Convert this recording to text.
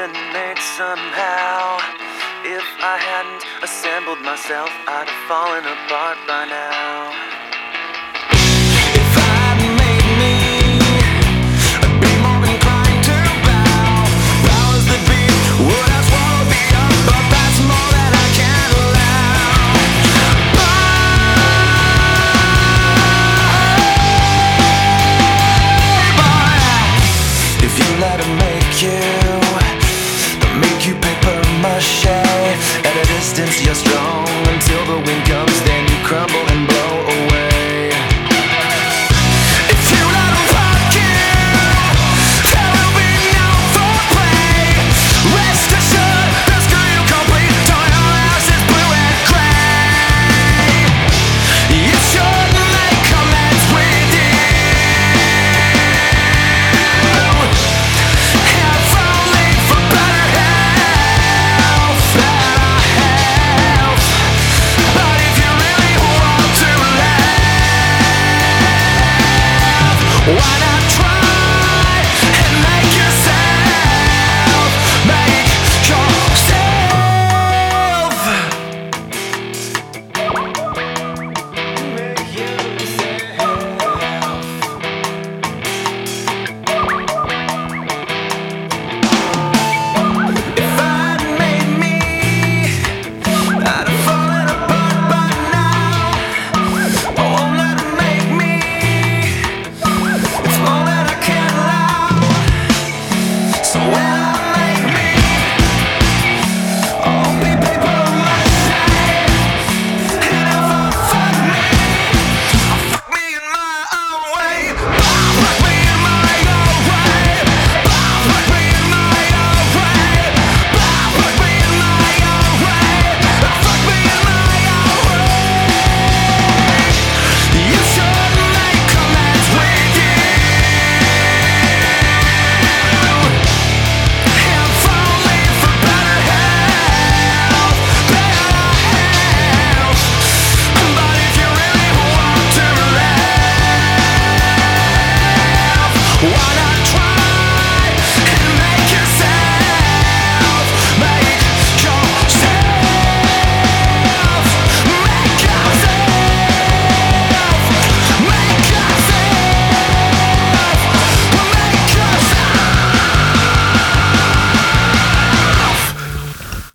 been made somehow. If I hadn't assembled myself, I'd have fallen apart by now. If I hadn't made me, I'd be more inclined to bow. Powers that be would have swallowed me up, but that's more than I can allow. If you let him make you